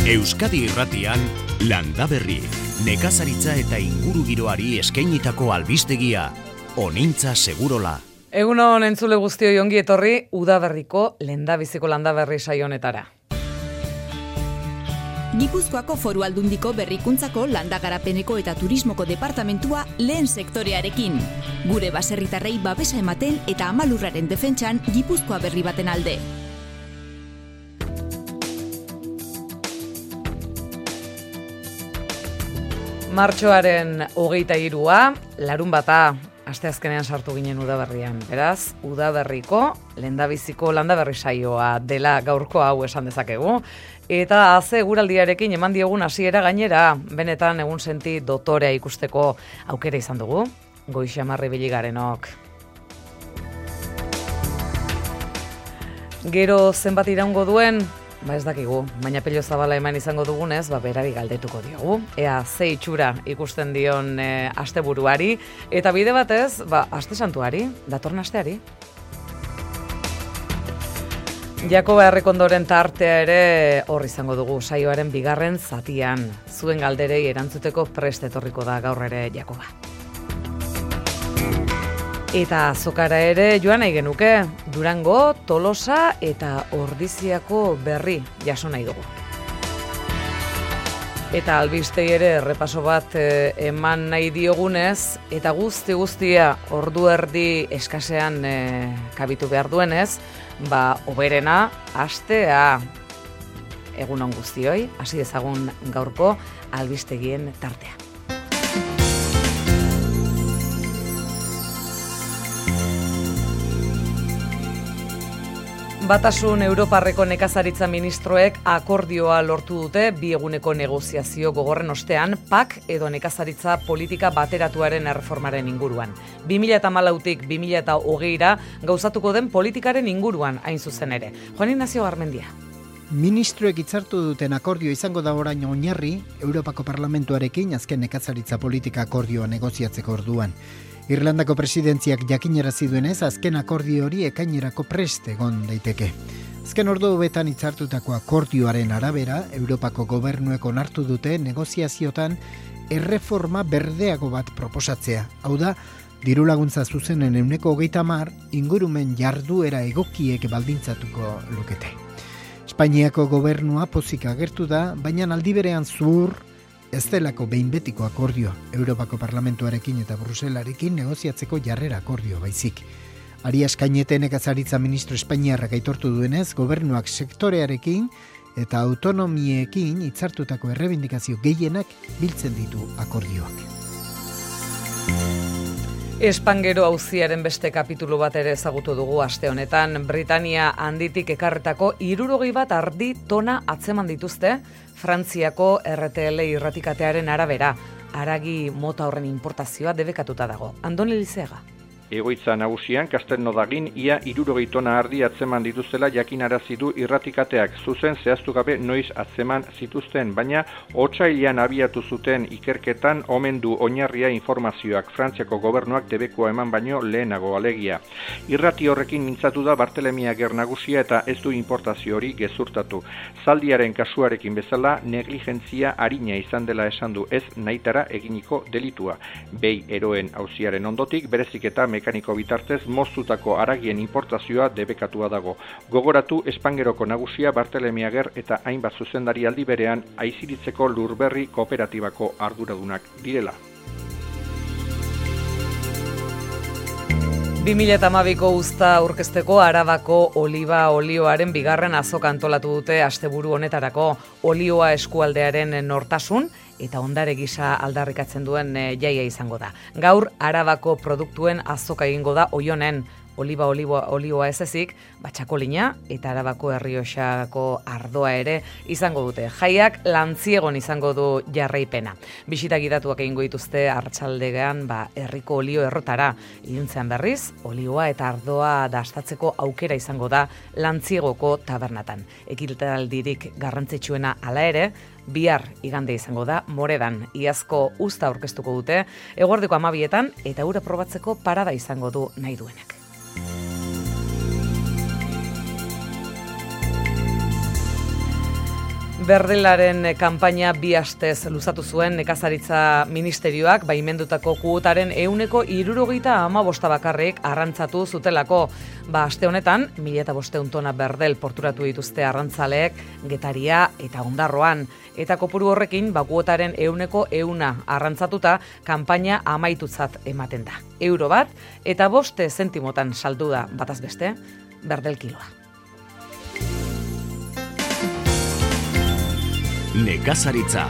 Euskadi Irratian Landaberri, nekazaritza eta ingurugiroari eskainitako albistegia, Onintza Segurola. Egunon entzule guztioi ongi etorri udaberriko lehendabiziko Landaberri saio honetara. Gipuzkoako Foru Aldundiko Berrikuntzako Landagarapeneko eta Turismoko Departamentua lehen sektorearekin. Gure baserritarrei babesa ematen eta amalurraren defentsan Gipuzkoa berri baten alde. Martxoaren 23a, larunbata, asteazkenean sartu ginen udaberrian. Beraz, udaberriko lehendabiziko Landaberri saioa dela gaurko hau esan dezakegu. Eta guraldiarekin eman diogun hasiera gainera, benetan egun senti dotorea ikusteko aukera izan dugu. Goixamarri Biligarenok. Gero zenbat iraungo duen, ez dakigu, baina pelo zabala eman izango dugunez, berari galdetuko diogu. Ea ze itxura ikusten dion asteburuari, eta bide batez, aste santuari, datorren asteari. Jakoba Errekondoren tartea ere hor izango dugu saioaren bigarren zatian. Zuen galderei erantzuteko prest etorriko da gaur ere Jakoba. Eta azokara ere joan nahi genuke, Durango, Tolosa eta Ordiziako berri jaso nahi dugu. Eta albistei ere errepaso bat eman nahi diogunez, eta guztia ordu erdi eskasean kabitu behar duenez, oberena hastea. Egunon guztioi, hasi dezagun gaurko albistegien tartea. Batasun Europarreko nekazaritza ministroek akordioa lortu dute bi eguneko negoziazio gogorren ostean PAK edo nekazaritza politika bateratuaren erreformaren inguruan. 2014tik 2020ra gauzatuko den politikaren inguruan hain zuzen ere. Juan Ignacio Garmendia. Ministroek hitzartu duten akordio izango da orain oinarri Europako Parlamentuarekin azken nekazaritza politika akordioa negoziatzeko orduan. Irlandako presidentziak jakinarazi duenez azken akordio hori ekainerako prest egon daiteke. Azken orduetan hitzartutako akordioaren arabera, Europako gobernuek onartu dute negoziaziotan erreforma berdeago bat proposatzea. Hau da, diru laguntza zuzenen 30% ingurumen jarduera egokiek baldintzatuko lukete. Espainiako gobernua pozik agertu da, baina aldi berean zuhur ez delako behin betiko akordio Europako Parlamentuarekin eta Bruselarekin negoziatzeko jarrera akordio baizik. Arias Cañete nekazaritza ministro espainiarrak aitortu duenez, gobernuak sektorearekin eta autonomiekin hitzartutako errebindikazio gehienak biltzen ditu akordioak. Espangero auziaren beste kapitulu bat ere ezagutu dugu aste honetan. Britania handitik ekarretako 61 ardi tona atzeman dituzte Frantziako RTL irratikatearen arabera. Haragi mota horren importazioa debekatuta dago. Andoni Lizega. Egoitza nagusian Castelnaudagin ia 60 tona ardi atzeman dituztela jakinarazi du irratikateak, zuzen zehaztu gabe noiz atzeman zituzten, baina otsailean abiatu zuten ikerketan omen du oinarria informazioak Frantziako gobernuak debekua eman baino lehenago alegia. Irrati horrekin mintzatu da Bartelemia Ager nagusia eta ez du importazio hori gezurtatu. Zaldiaren kasuarekin bezala negligentzia arina izan dela esan du, ez nahitara eginiko delitua. Behi eroen auziaren ondotik berezik eta mekaniko bitartez moztutako haragien importazioa debekatua dago. Gogoratu Espangeroko nagusia Bartelemia Ager eta hainbat zuzendari aldi berean Aiziritzeko Lurberri kooperatibako arduradunak direla. 2012ko uzta aurkezteko Arabako oliba olioaren bigarren azoka antolatu dute asteburu honetarako. Olioa eskualdearen nortasun eta ondare gisa aldarrikatzen duen jaia izango da. Gaur Arabako produktuen azoka egingo da Oionen. Olioa ez ezik, Txakolina eta Arabako Errioxako ardoa ere izango dute. Jaiak Lantziegon izango du jarraipena. Bisita gidatuak egingo dituzte arratsaldean herriko olio errotara. Iluntzean berriz, olioa eta ardoa dastatzeko aukera izango da Lantziegoko tabernatan. Ekitaldirik garrantzitsuena hala ere, bihar igande izango da Moredan. Iazko uzta aurkeztuko dute, eguerdiko 12etan eta ura probatzeko parada izango du nahi duenak. Berdelaren kanpaina 2 astez luzatu zuen nekazaritza ministerioak baimendutako kuotaren 75% bakarrik arrantzatu zutelako. Aste honetan, 1.500 tona berdel porturatu dituzte arrantzaleek Getaria eta Ondarroan. Eta kopuru horrekin, kuotaren 100% arrantzatuta, kanpaina amaitutzat ematen da. €1 eta 5 zentimotan saldu da bataz beste, berdel kiloa. Nekazaritza.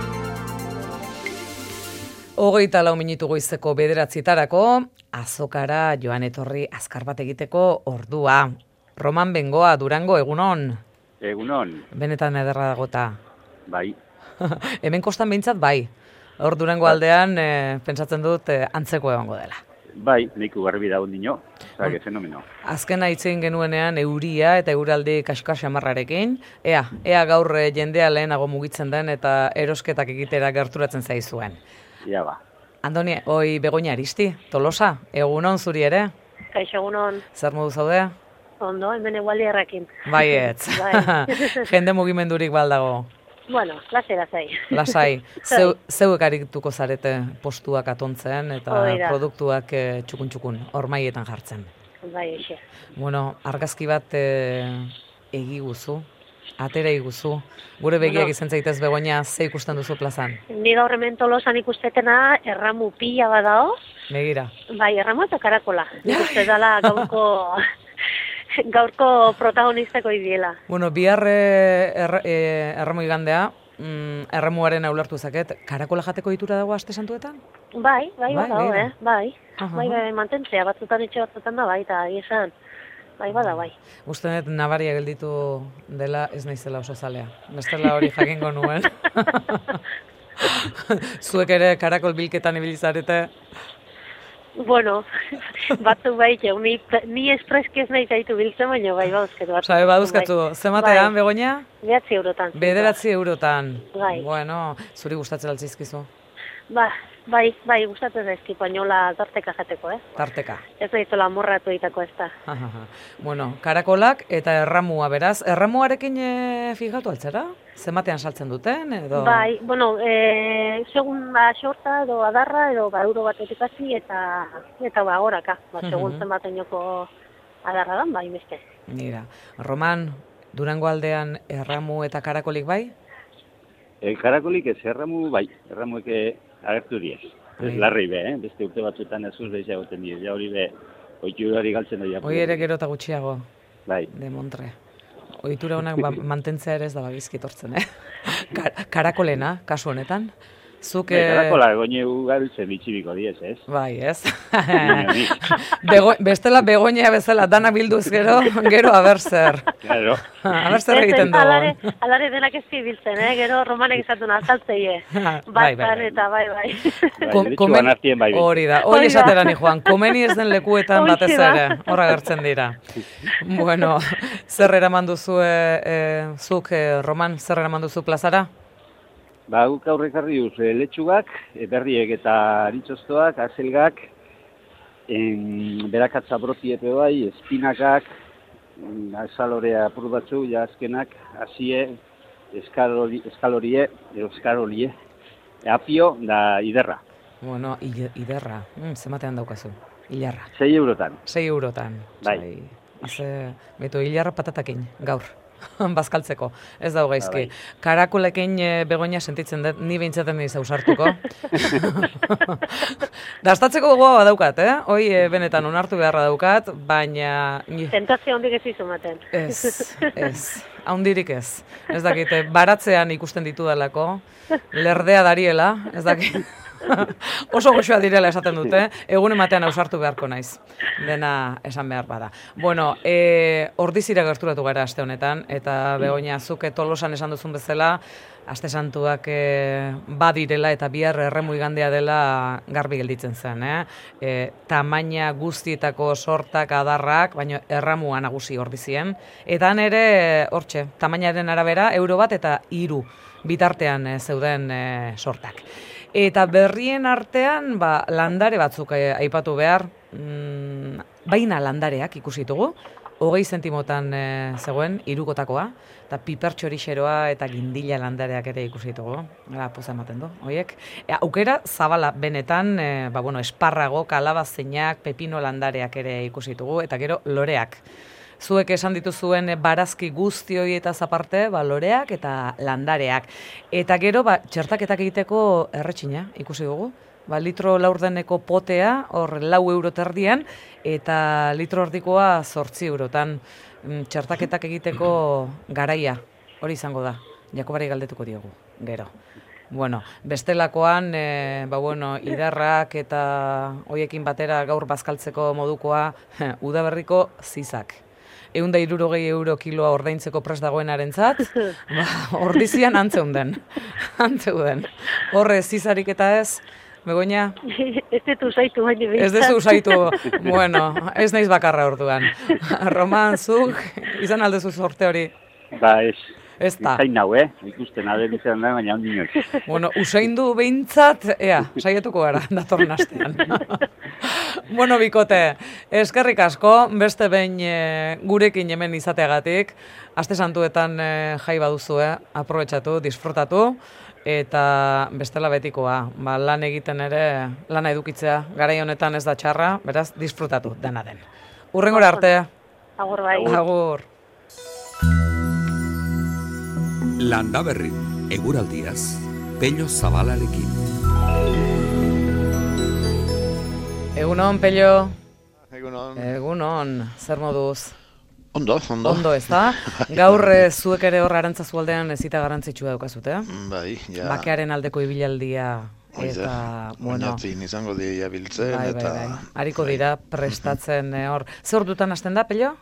24 minutu goizeko 9:00 azokara joan etorri azkar bat egiteko ordua. Roman Bengoa, Durango, egunon? Egunon. Benetan ederra dagota. Bai. Hemen kostan behintzat bai. Hor Durango aldean pentsatzen dut antzeko egongo dela. Bai, neiku garbi dagoen dino. Zage, fenomeno. Azkena hitzein genuenean euria eta euraldi kaska xamarrarekin. Ea gaur jendea lehenago mugitzen den eta erosketak egitera gerturatzen zaizuen. Ia ba. Andoni, hoi Begoña Aristi, Tolosa, egunon zuri ere? Kaixo, egunon. Zer modu zaude? Ondo, hemen egualdiarrakin. Baietz. Bai. Jende mugimendurik baldago. Bueno, lasai. Lasai. Zeuek arituko zarete postuak atontzen eta produktuak txukun, hormaietan jartzen. Bai, eixe. Bueno, argazki bat egiguzu, atera iguzu. Gure begiak izan zaitez Begoña, ze ikusten duzu plazan? Ni gaur hemen Tolosan ikustetena erramu pila badao. Begira. Bai, erramu eta karakola. Ikuste dala gaurko protagonistako idiela. Bueno, bihar erramu igandea, erramuaren ulertu zaket, karakola jateko ditura dago aste santuetan? Bai, badao, bai. Bai, mantentzea, batzutan etxe batzutan da, bai, eta esan. Bai, bada, bai. Ustenet nabaria gelditu dela ez naizela oso zalea. Bestela hori jakingo nuen. Zuek ere karakol bilketan ibilizarete? Bueno, batzuk bai, ni espreski ez nahi zaitu biltzen, baina bai, baduzkatu. Baduzkatu. Zematean, Begoña? 9 eurotan. 9 eurotan. Bai. Bueno, zuri gustatzen altzizkizu? Bai, gustatzen zaizki, painola tarteka jateko, Tarteka. Ez nahizola morratu egitako ez da. Bueno, karakolak eta erramua beraz. Erramuarekin fijatu altzera? Zematean saltzen duten, edo? Bai, bueno, segun xorta edo adarra, edo euro batetik hasi eta goraka. Segun zenbaten joko adarra dan, bai, beste. Mira, Roman, Durango aldean erramu eta karakolik bai? Karakolik ez, erramu bai. Erramuek agertu diez. Ez larri be, beste urte batzutan ez urte izagoten diez. Ja hori be, oitura hori galtzen da. Hoi ere gero eta gutxiago. Bai. De Montre. Oitura honak mantentzea ere ez da bagizkitortzen, Karakolena, kasu honetan. Karakola goine ugabiltzen bitxibiko diez, ez? Bai, ez? Bestela Begoña bezala dana bilduz gero aber zer. Claro. Aber zer egiten dugu. Alare denak ez zibiltzen, gero Romanek izatun azaltzeie. Bai. Eta bai. Hori da, hori esatera ni joan, komeni ez den lekuetan batez ere, horra gertzen dira. Bueno, zer eraman duzu, zuk, Roman, zer eraman duzu plazara? Guk aurrekarri duz, letxugak, berriek eta aritxoztoak, azelgak, berakatza brotiepe bai, espinakak, azalorea apur batzu, azkenak, azie, eskalorie, apio da iderra. Bueno, iderra, zematean daukazu, hilarra. 6 eurotan. 6 eurotan. Bai. Beto, hilarra patatakin, gaur. Bazkaltzeko, ez dago gaizki. Karakolekin Begoña sentitzen dut, ni behintzaten niz ausartuko. Dastatzeko gogoa badaukat, Hoi benetan onartu beharra daukat, baina... Tentazio hondik ez izumaten. Ez, haundirik ez. Ez dakite, baratzean ikusten ditudalako, lerdea dariela, ez dakit. Oso goxoa direla esaten dute, egun ematean ausartu beharko naiz. Dena esan behar bada. Bueno, ordizira gerturatu gara aste honetan, eta Begoña, zuk Tolosan esan duzun bezala, aste santuak badirela eta bihar erremu igandea dela garbi gelditzen zen. Tamaina guztietako sortak, adarrak, baina erramua nagusi ordizien. Eta han ere, hortxe, tamainaren arabera, €1 eta 3 bitartean zeuden sortak. Eta berrien artean, landare batzuk aipatu behar, baina landareak ikusitugu, 20 zentimotan zegoen, irukotakoa, eta pipertxorixeroa eta gindila landareak ere ikusi ditugu. Poza ematen du, horiek. Aukera zabala benetan, esparrago, kalabazeinak, pepino landareak ere ikusi ditugu, eta gero loreak. Zuek esan dituzuen barazki guzti horietaz aparte, loreak eta landareak. Eta gero, txertaketak egiteko erretxina ikusi dugu. Litro laurdeneko potea, hor 4 euro terdian, eta litro erdikoa 8 eurotan. Txertaketak egiteko garaia, hori izango da. Jakobari galdetuko diogu, gero. Bestelakoan, idarrak eta hoiekin batera gaur bazkaltzeko modukoa, udaberriko zizak. 160 euro kiloa ordaintzeko prest dagoenarentzat, ordizian antzeuden. Horre zizarik eta ez, Begoña? Ez detu usaitu, baina bintzat. Ez dezu usaitu, ez naiz bakarra orduan. Roman, zuk, izan aldezu sorte hori? Ez. Ez da. Zain nau, ikusten aden izan da, baina ondino. Usaindu behintzat, saietuko gara, datorren astean. Bikote, eskerrik asko, beste behin gurekin hemen izateagatik, aste santuetan jai baduzue, aprobetxatu, disfrutatu, eta bestela betikoa, lan egiten ere, lana edukitzea, garai honetan ez da txarra, beraz, disfrutatu dena den. Hurrengora arte. Agur bai. Agur. Landaberri, eguraldiaz, Pello Zabalarekin. Egunon, Pello. Egunon. Egunon, zer moduz? Ondo. Ondo, ez da? Gaur zuek ere hor Arantzazu aldean ezita garrantzitsua daukazute. Bai, ja. Bakearen aldeko ibilaldia eta, oinatzin izango dira biltzen, eta... Bai. Hariko dira prestatzen hor. Ze ordutan hasten da, Pello?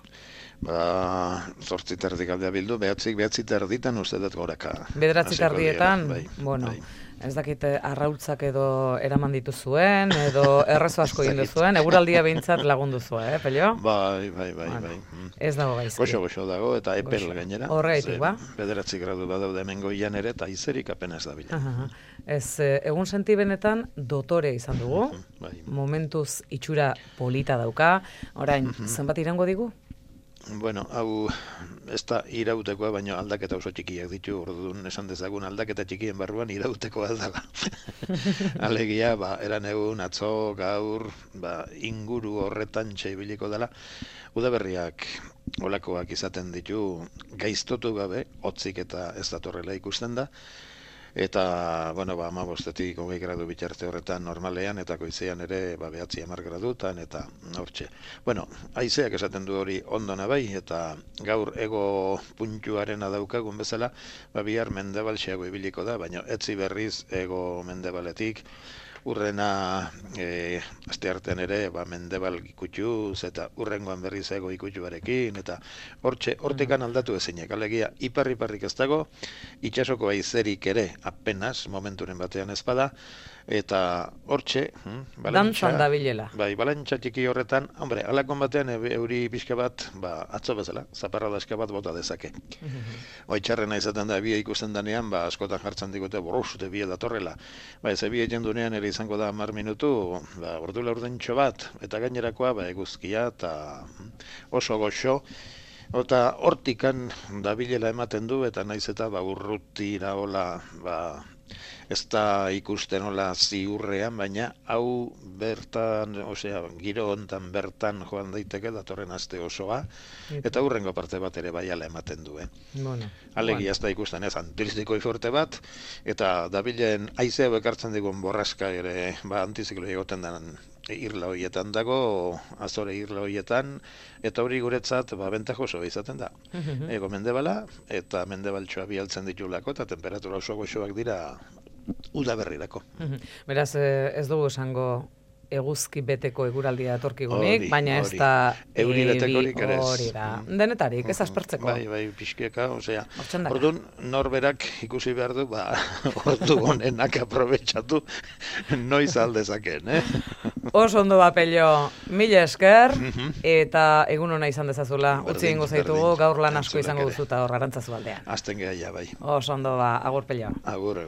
8 terdik aldea bildu, 9 terditan uste dut goraka. 9 terdietan, bai. Ez dakit arrautzak edo eraman dituzuen, edo errezo asko egin duzuen, eguraldia behintzat lagundu zuen, Pello? Bai. Ez dago gaizki. Goxo dago, eta epel gainera. Horreitik, 9 gradu badaude hemen goian ere, eta izerik apenas da bila. Egun senti benetan dotore izan dugu, momentuz itxura polita dauka, orain, zenbat irango digu? Hau ez da irautekoa, baina aldaketa oso txikiak ditu, orduan esan dezagun aldaketa txikien barruan irautekoa dela. Alegia, eran egun, atzo, gaur, inguru horretan txaibiliko dela, udaberriak olakoak izaten ditu, gaiztotu gabe, hotzik eta ez datorrela ikusten da, eta, 15-etik 20 gradu bitarte horretan normalean, eta goizean ere 9-10 gradutan, eta hortxe. Haizeak esaten du hori ondona bai, eta gaur ego puntuarena daukagun bezala, bihar mendebalxeago ibiliko da, baina etzi berriz ego mendebaletik, urrena asteartean ere mendebal ikutxuz eta urrengoan berriz ego ikutxuarekin eta hortikan aldatu ezinek. Alegia, iparrik ez dago, itxasoko haizerik ere apenas momenturen batean ez bada, eta hortxe, dantzan da bilela. Bai, balantxa txiki horretan, alakon batean euri pixka bat, atzo bezala, zaparra daska bat bota dezake. Oitxarrena izaten da, bia ikusten danean, askotan jartzen digute, borruzute bia datorrela. Ez bia jendunean ere izango da 10 minutu, ordu laurdentxo bat, eta gainerakoa, eguzkia, eta oso goxo, eta hortikan da bilela ematen du, eta naiz eta urrutira hola, ez da ikusten hola ziurrean, baina hau bertan, giro hontan bertan joan daiteke datorren aste osoa, eta hurrengo parte bat ere baiala ematen du. Alegia ez da ikusten ez, antilistiko iforte bat, eta dabilen haizea bekartzen digun borraska ere, antiziklo egoten den irla horietan dago, azore irla horietan, eta hori guretzat bentajoso izaten da. Ego mendebala, eta mendebaltxoa bialtzen ditulako, eta temperatura oso goxoak dira udaberrirako. Beraz, ez dugu esango eguzki beteko eguraldia etorkigunik, baina ez da hori da. Denetarik, ez aspertzeko. Bai, pixkieka, orduan norberak ikusi behar du, ordu honenak aprobetxatu noiz aldezaken, Oso ondo Pello, mila esker, eta egun hona izan dezazula, utzi ingo zaitugu, gaur lan asko izango duzuta hor Arantzazu aldean. Azten geha, bai. Oso ondo agur Pello. Agur.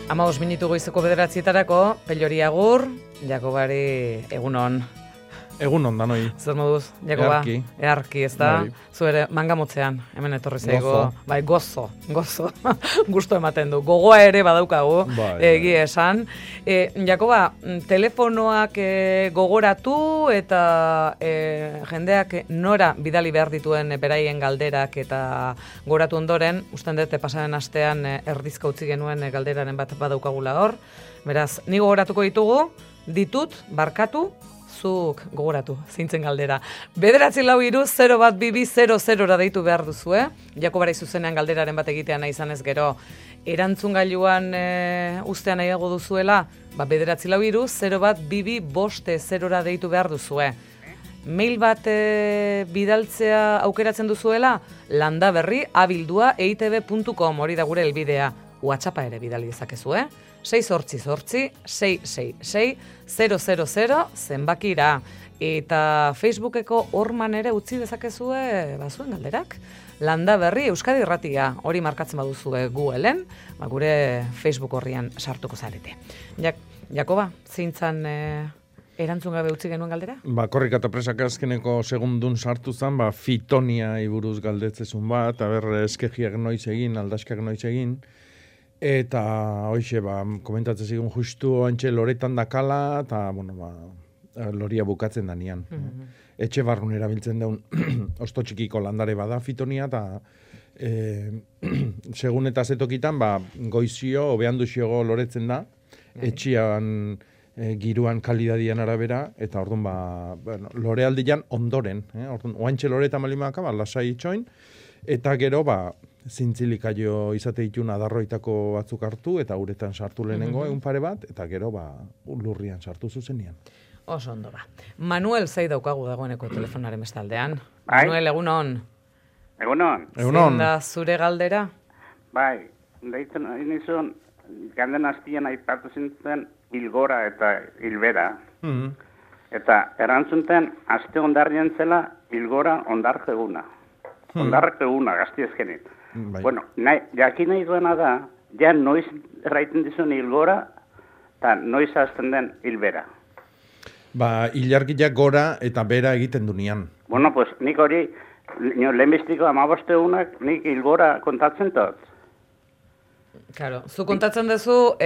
15 minutu goizeko 9:00 Pelori agur, Jakobari egunon. Egunon danoi. Zer moduz, Jakoba? Earki, ez da? Zu ere mangamotzean, hemen etorri zaigo. Bai, gozo. Gusto ematen du. Gogoa ere badaukagu, egia esan. Jakoba, telefonoak gogoratu eta jendeak nora bidali behar dituen beraien galderak eta goratu ondoren, usten dut pasaren astean erdizka utzi genuen galderaren bat badaukagula hor. Beraz, ni gogoratuko ditut, barkatu, zuk gogoratu, zintzen galdera. 943-01200 deitu behar duzue. Jakobari zuzenean galderaren bat egitea nahi izanez gero, erantzungailuan ustean nahiago duzuela, 943-01200 deitu behar duzue. Mail bat bidaltzea aukeratzen duzuela, landaberri@eitb.com, hori da gure helbidea. WhatsAppa ere bidali dezakezu, 688-666-000 zenbakira. Eta Facebookeko horman ere utzi dezakezue bazuen galderak. Landaberri Euskadi Irratia, hori markatzen baduzue Googleen, gure Facebook horrian sartuko zarete. Jakoba, zeintzan erantzun gabe utzi genuen galdera? Korrika eta presak azkeneko segundun sartu zen, fitonia iburuz galdetzezun bat, eskegiak noiz egin, aldaskak noiz egin, eta hoxe, komentatzen zigun justu antxe loretan dakala, eta, loria bukatzen danian. Etxe barrun erabiltzen daun osto txikiko landare bada fitonia, eta segun eta zetokitan, goizio, obean duxiogo loretzen da, etxian giruan kalidadian arabera, eta orduan, lore aldian ondoren, oantxe loretan malimaka, lasai itxoin, eta gero, zintzilikaio izate ditun adarroitako batzuk hartu, eta uretan sartu lehenengo egun pare bat, eta gero lurrian sartu zuzenean. Oso ondo ba. Manuel zei daukagu dagoeneko telefonaren bestaldean. Manuel, egunon. Egunon. Zein da zure galdera? Bai, deitzen nizun, ganden azpian aipatu zintzen hilgora eta hilbera. Eta erantzunten, aste ondarrien zela hilgora ondark eguna. Ondarrek eguna, gaztiezkenit. Bueno, jakin nahi duena da, ja noiz erraiten dizun hilgora, eta noiz azten den hilbera. Ilargiak gora eta bera egiten dunean. Bueno, pues nik hori, lehenbiztiko 15 egunak, nik hilgora kontatzen dut. Claro, zu kontatzen duzu,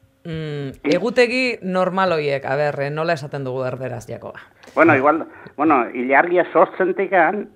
egutegi normal hoiek, nola esaten dugu erderaz, Jakoba? Bueno, igual, ilargia sortzentikan,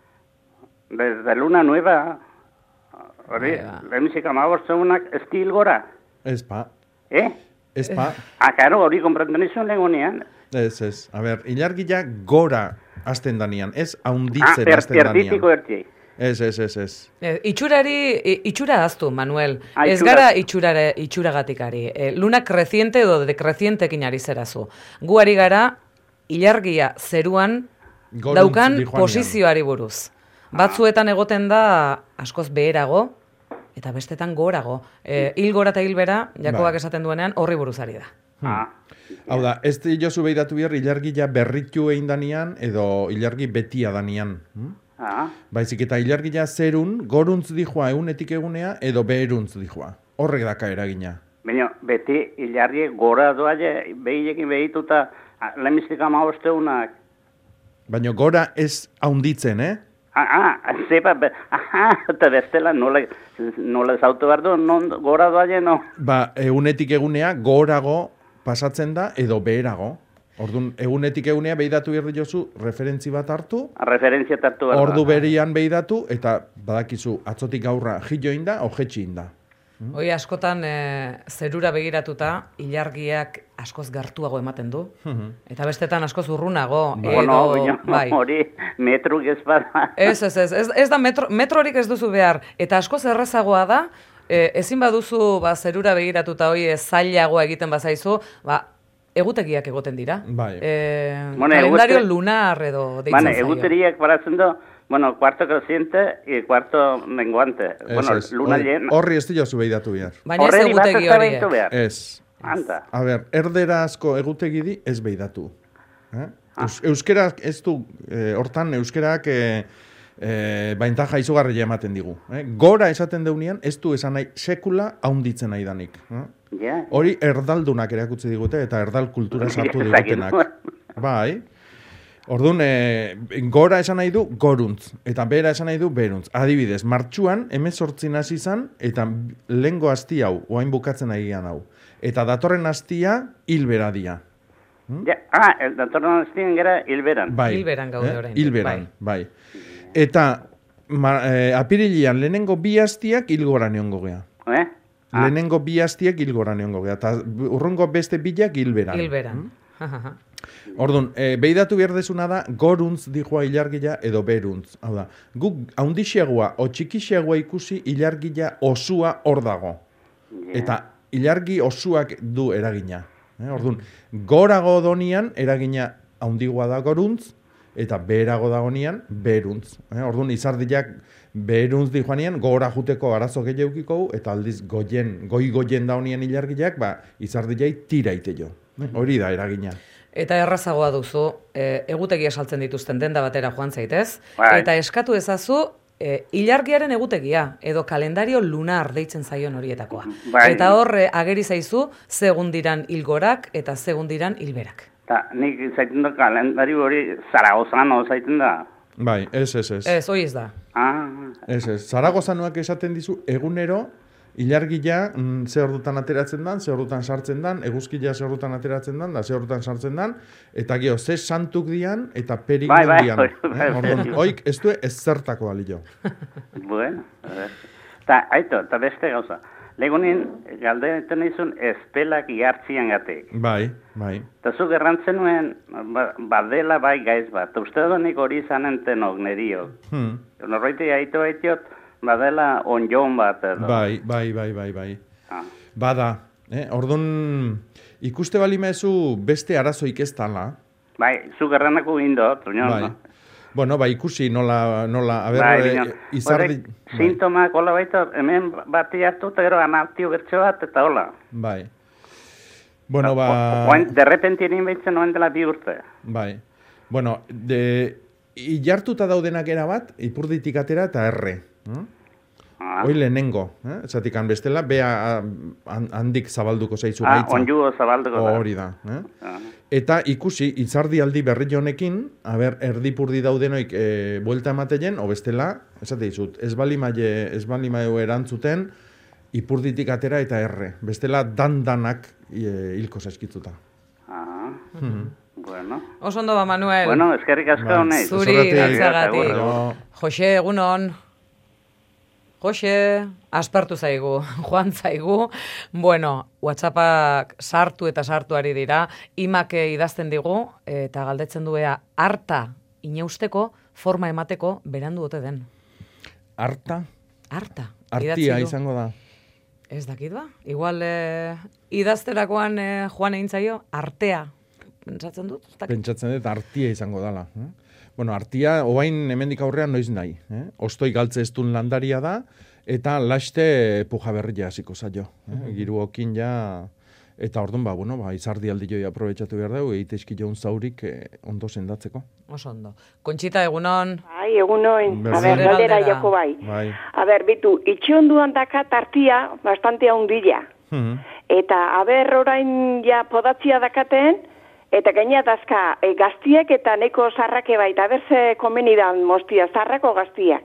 desde luna nueva, hori, lehenbiziko 15 egunak, ez di hilgora. Ez pa. Ez pa. Karo, hori komprenden izun lehenunean. Ez. Ilargia gora azten danian, ez haunditzen azten danian. Perditiko ertiei. Ez. Itxura aztu, Manuel. Ez gara itxuragatikari. Luna kreciente edo dekrecientekin ari zerazu. Gu ari gara, ilargia zeruan daukan posizioari buruz. Batzuetan egoten da askoz beherago, eta bestetan gorago. Hilgora eta hilbera, Jakobak esaten duenean, horri buruzari da. Hau da, ez jozu behiratu behar, ilargia berritu egin danian, edo ilargi betia danian. Baizik eta ilargia zerun, goruntz dijoa egunetik egunea, edo beheruntz dijoa. Horrek daka eragina. Baina, beti ilargi gora doaile, behilekin behituta, lehenbiztik 15 egunak. Baina gora ez haunditzen, eta bestela nola zautu behar du, gora doaile, no? Egunetik egunea gorago pasatzen da, edo beherago. Orduan, egunetik egunea behidatu behar diozu, referentzi bat hartu. Referentzia hartu behar. Ordu berian behidatu, eta badakizu, atzotik gaurra jilloin da, ojetxin da. Hoi askotan zerura begiratuta, ilargiak askoz gertuago ematen du. Eta bestetan askoz urrunago. Hori metruk ez bada. Ez da metrorik ez duzu behar. Eta askoz errezagoa da, ezin baduzu zerura begiratuta hoi zailagoa egiten bazaizu, egutegiak egoten dira. Kalendario lunar edo deitzen zaio. Eguteriak baratzen du, cuarto creciente y cuarto menguante. Luna llena. Horri ez diozu behidatu behar. Baina ez egutegi horiek. Ez. Erderazko egutegi di ez behidatu. Euskerak ez du, hortan euskerak baintaja izugarria ematen digu. Gora esaten deunean, ez du esan nahi sekula haunditzen nahi danik. Hori erdaldunak erakutsi digute eta erdal kultura sartu digutenak. Bai. Orduan, gora esan nahi du goruntz, eta bera esan nahi du beruntz. Adibidez, martxuan, 18 hasi izan, eta lehengo asti hau, oain bukatzen agian hau. Eta datorren astia, hilbera dia. Datorren astien gara hilberan. Bai. Hilberan gaude orain. Hilberan, bai. Eta apirilian lehenengo bi astiak hilgora neongo gea. Lehenengo bi astiak hilgora neongo gea. Eta urrungo beste bilak hilberan. Hilberan. Orduan, behidatu behar desuna da, goruntz dijoa ilargila edo beruntz. Hau da, guk haundixiagoa o txikixiagoa ikusi ilargila osua hor dago. Eta ilargi osuak du eragina. Orduan, gorago donian eragina haundigoa da goruntz, eta beherago dagonian beruntz. Orduan, izardiak beruntz dijoanian, gora juteko arazo gehiagukiko, eta aldiz goi-goien daunian ilargileak, izardilai tiraite jo. Hori da eragina. Eta errazagoa duzu, egutegia saltzen dituzten denda batera joan zaitez, eta eskatu ezazu ilargiaren egutegia, edo kalendario lunar deitzen zaion horietakoa. Eta horre ageri zaizu, segun diran hilgorak eta segun diran hilberak. Nik zaiten da kalendario hori Zaragozano zaiten da. Bai, ez. Ez, hori ez da. Ez. Zaragozanoak esaten dizu egunero, ilargia ze ordutan ateratzen dan, ze ordutan sartzen dan, eguzkia ze ordutan ateratzen dan, da ze ordutan sartzen dan, eta geho, ze santuk dian, eta perigun dian. Orduan, oik, ez du ez zertako balio. Bueno, eta beste gauza. Legunin, galdeetan izun espelak iartzian gatek. Bai. Eta zu gerrantzen nuen, badela bai gaiz bat. Uste donik hori izanen tenok nerio. Norroite haitu haitiot, badela onjon bat edo. Bai. Bada. Orduan, ikuste bali mezu beste arazoik ez tala. Bai, zu gerranako indot. Bai. Bueno, ikusi nola a ber, izardi... Sintomak, hola baita, hemen bati hartu, eta gero anartio bertso bat, eta hola. Bai. Bueno, derrepentien inbaitzen noen dela bi urte. Bai. Bueno, ilartuta daudenak era bat, ipurditik atera eta erre. Hoi lehenengo, zatikan bestela, bea handik zabalduko zaizu gaitza. Onjugo zabalduko da. Hori da. Eta ikusi, itzardi aldi berri honekin, erdipurdi daudenoik buelta emateien, o bestela, esate dizut, ez bali maio erantzuten, ipurditik atera eta erre. Bestela, dandanak hilko zaizkitzuta. Bueno. Oso ondo ba, Manuel. Bueno, eskerrik asko honei. Zuri, gatzagatik. Jose, egunon. Jose, aspertu zaigu, joan zaigu. Bueno, WhatsAppak sartu ari dira, imake idazten digu, eta galdetzen duea, harta inausteko, forma emateko, berandu ote den. Harta? Harta. Artia izango da. Ez dakit ba? Igual idazterakoan joan egin zaio, artea. Pentsatzen dut? Pentsatzen dut, artia izango dala. Bueno, artia, oain hemendik aurrean noiz nahi. Ostoi galtze ez duen landaria da, eta laste puja berria hasiko zaio. Giruokin ja, eta orduan, izardi aldi joi aprobetxatu behar dugu, egite eskilo zaurik ondo sendatzeko. Oso ondo. Kontxita, egunon? Bai, egunon. A ber, galdera joko bai. A ber, bitu, itxionduan dakat artia bastante handila. Eta, a ber, orain ja podatzia dakaten, eta gaina dazka gaztiek eta neko zarrake baita, berze komenidan mostia, zarrako gaztiak.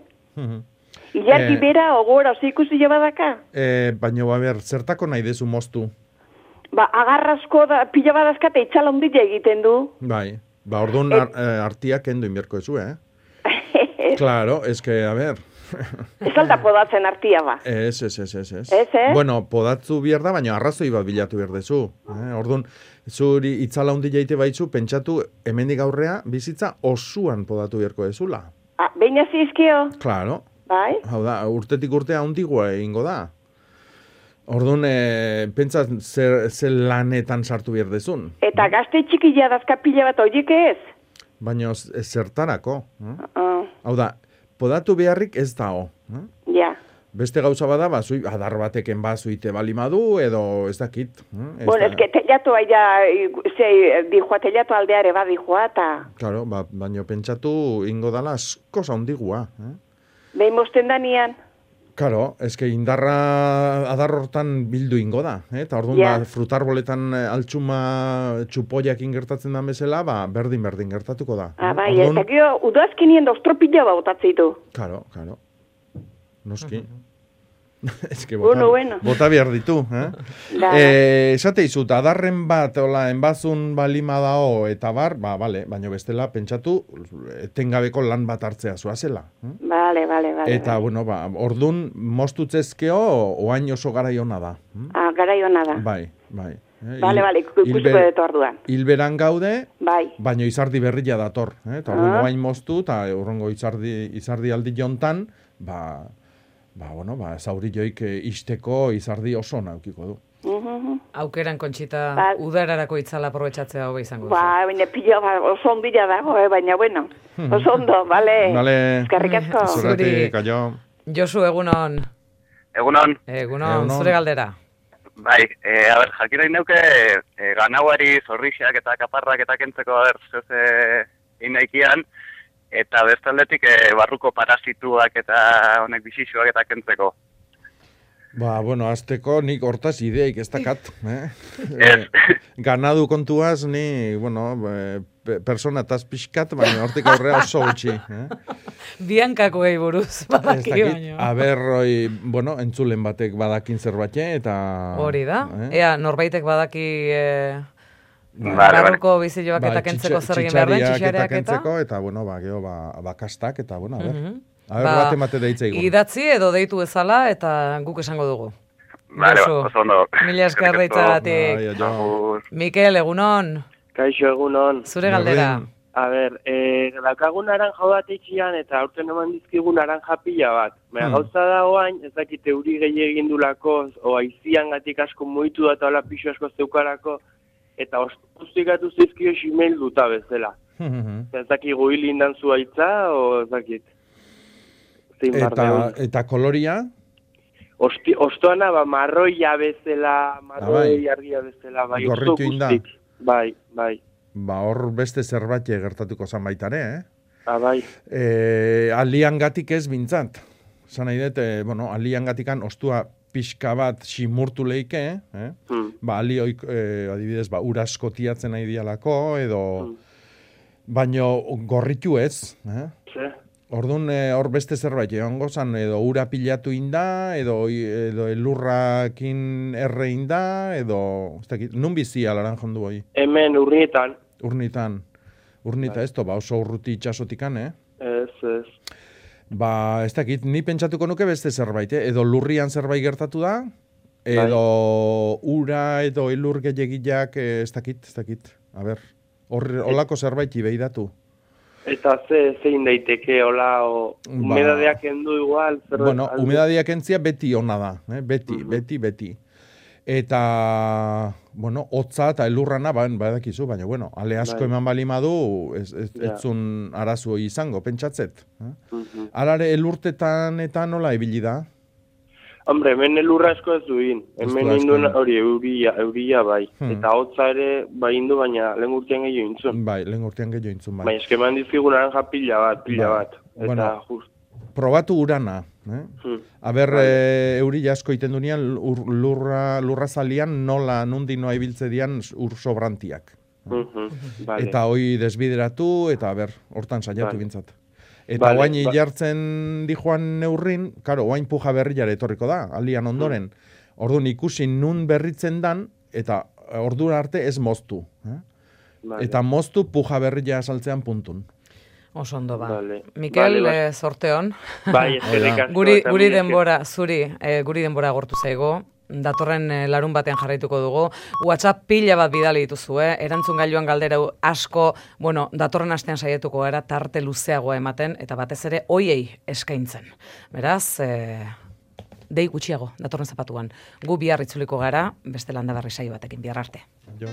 Ilargi bera, ogora, osi ikusi jo badaka? Baina, zertako nahi dezu moztu? Agarrazko pila badazkate itxala ondila egiten du. Bai, orduan artiak kendu inberko ezu, Claro, eske, a ber... Ez alda podatzen artia ba. Ez. Bueno, podatzu behar da, baina arrazoi bat bilatu behar dezu. Orduan, zuri itzala hundi jaite baitzu, pentsatu hemendik aurrea bizitza osuan podatu beharko dezula. Beina zizkio? Claro. Bai? Hau da, urtetik urtea hundigua egingo da. Orduan, pentsa zer lanetan sartu behar dezun. Eta gazte txikila dazka pila bat horiek ez? Baina zertarako. Hau da, podatu beharrik ez dao. Ja. Beste gauza bada, adar bateken zuite balimadu, edo ez dakit. Bueno, ez que telatu aia, dijoa, telatu aldeare dijoa, eta... Claro, baina pentsatu ingo dala asko zaundigua. Behin mosten danian? Karo, eske indarra adar hortan bildu ingo da, eta orduan frutarboletan altxuma txupoiakin gertatzen da bezala, berdin gertatuko da. Bai, eta gero, udazkenien ostropila botatzeitu. Karo, noski. Eske bueno. Bota behar ditu, esate izut, adarren bat, enbazun balima dao, eta bale, baina bestela, pentsatu, etengabeko lan bat hartzea zuazela. Bale. Eta, bueno, ordun mostutzezkeo, oain oso garaiona da. Garaiona da. Bai. Bale, ikusko dut orduan. Hilberan gaude, bai. Baina izardi berria dator. Eta orduan oain moztu, eta urrongo izardi aldi jontan, zaurilloik isteko izardi oso naukiko du. Aukeran, Kontxita, udararako itzala aprobetxatzea hobe izango duzu. Baina pila, oso ondila dago, baina bueno. Oso ondo, bale. Eskerrik asko. Zurati, kaio. Josu, egunon. Egunon, zure galdera. Bai, jakirain neuke, ganauari zorrixak eta kaparrak eta kentzeko, inaikian, eta bestaldetik barruko parasituak eta honek bisixuak eta kentzeko. Azteko nik hortaz ideik ez dakat. Ganadu kontuaz ni, persona taz pixkat, baina hortik aurrea oso gutxi. Biankako buruz, badaki baino. Aberroi, entzulen batek badakin zerbait, eta... Hori da, ea norbaitek badaki... Barruko biziloak eta kentzeko zer egin behar den, txixareak eta... Eta, geho, bakastak, eta, a ber, bat emate deitza igun. Idatzi edo deitu ezala, eta guk esango dugu. Vale, oso ondo. Mila esker deitzagatik. Mikel, egunon. Kaixo, egunon. Zure galdera. A ber, dakagun naranja bat itxian, eta aurten eman dizkigun naranja pila bat. Gauza da oain, ez dakit euri gehi egin dulako, o aizian gatik asko muitu da, eta hola pixo asko zeukarako, eta guztikatu zizkio ximeil duta bezala. Ez dakit guhil indan zuaitza, o ez dakit. Eta koloria? Ostoana, marroia bezala, marroi argia bezala, bai, osto guztik. Bai. Hor beste zerbait gertatuko zan baitare, Bai. Alian gatik ez bintzat. Zan nahi dut, alian gatikan ostua pixka bat simurtu leike, alioik, adibidez, urasko tiatzen nahi dialako, edo... Baino gorritu ez, Orduan, hor beste zerbait, egongo zan, edo ura pilatu inda, edo elurrakin erre inda, edo... Nun bizia laran jondu hoi? Hemen urnietan. Urnita ez to, oso urruti itxasotikan, Ez. Ez dakit, ni pentsatuko nuke beste zerbait, edo lurrian zerbait gertatu da, edo ura, edo elur gehiagiak, ez dakit. A ber, holako zerbait ibeidatu. Eta zein daiteke, hola, humedadeak endu igual? Humedadeak entzia beti ona da, beti. Eta, hotza eta elurrana, badakizu, baina, ale asko eman balimadu, ez zun arazu izango, pentsatzet. Alare, elurtetan eta nola ibili da? Hombre, hemen elurra asko ez duin. Hemen induen hori euria bai. Eta hotza ere bai indu, baina lehen urtean gehiago intzun. Bai, lehen urtean gehiago intzun, bai. Baina eskeman dizkigu naranja pila bat. Eta just. Probatu urana. A ber, euri asko iten dunean, lurra zalian nola nundi noa ibiltze dian ur sobrantiak. Eta hoi desbideratu, eta a ber, hortan saiatu bintzat. Eta oain hilartzen dijoan neurrin, oain puja berriare etorriko da, alian ondoren. Orduan ikusi nun berritzen dan, eta ordura arte ez moztu. Eta moztu puja berria saltzean puntun. Oso ondo ba. Mikel, sorteon. Bai, eskerrik asko. Guri denbora agortu zaigo. Datorren larun batean jarraituko dugu. WhatsApp pila bat bidali dituzu, erantzun gailuan galdera asko, datorren astean saietuko gara tarte luzeagoa ematen, eta batez ere hoiei eskaintzen. Beraz, dei gutxiago, datorren zapatuan. Gu bihar itzuliko gara, beste Landaberri saio batekin, bihar arte.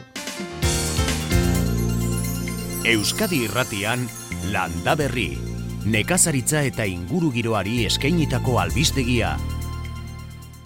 Euskadi Irratian, Landaberri. Nekazaritza eta ingurugiroari eskainitako albistegia.